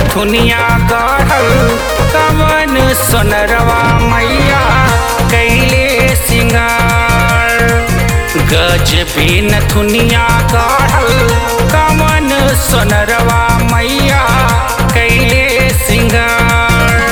नथुनिया गढ़ल कवन सोनरवा मैया कैले सिंगार। गजबे नथुनिया गढ़ल कवन सोनरवा मैया कैले सिंगार।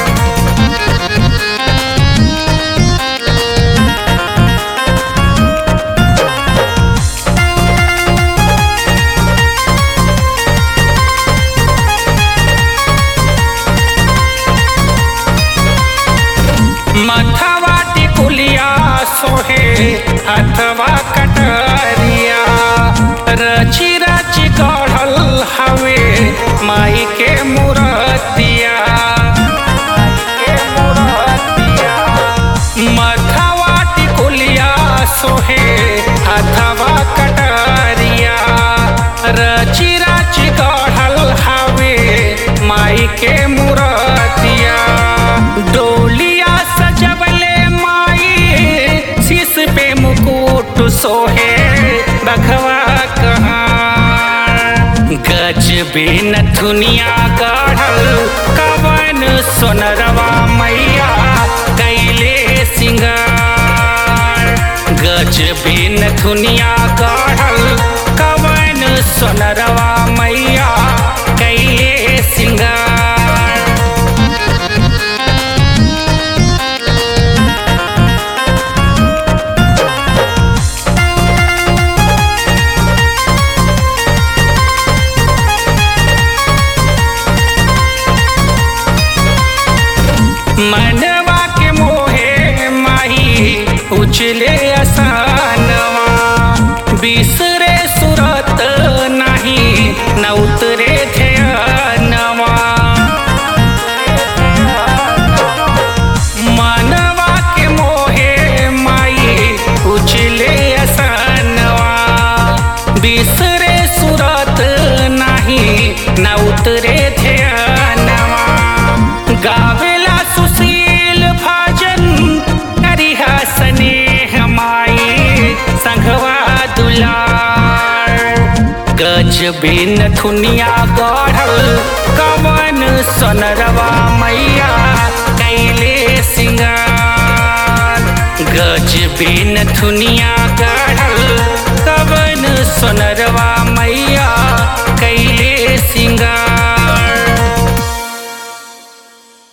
मथवा टिकुलिया सोहे हथवा कटरिया। रची रची गढ़ल हवे माई के मूर्तिया। मथवा टिकुलिया सोहे हथवा कटरिया। रची रची गढ़ल हवे माई के मूर्तिया। डोलिया सजवले माई शीश पे मुकुट सोहे बघवा कहाँ। गजबे नथुनिया गढ़ल कवन सोनरवा मैया कैले सिंगार। गजबे नथुनिया गढ़ल कवन सोनरवा मैया कैले सिंगार। मनवा के मोहे माही उछले असानवा। बिसरे सुरत नहीं न उतरे ध्यानवा। मनवा के मोहे माई उछले असानवा। बिसरे सुरत नहीं न उतरे ध्यानवा। गावेला सुशील भजन करिहा स्नेह माई संघवा दुलार। गजबे नथुनिया गढ़ल कवन सोनरवा मैया कैले सिंगार। गजबे नथुनिया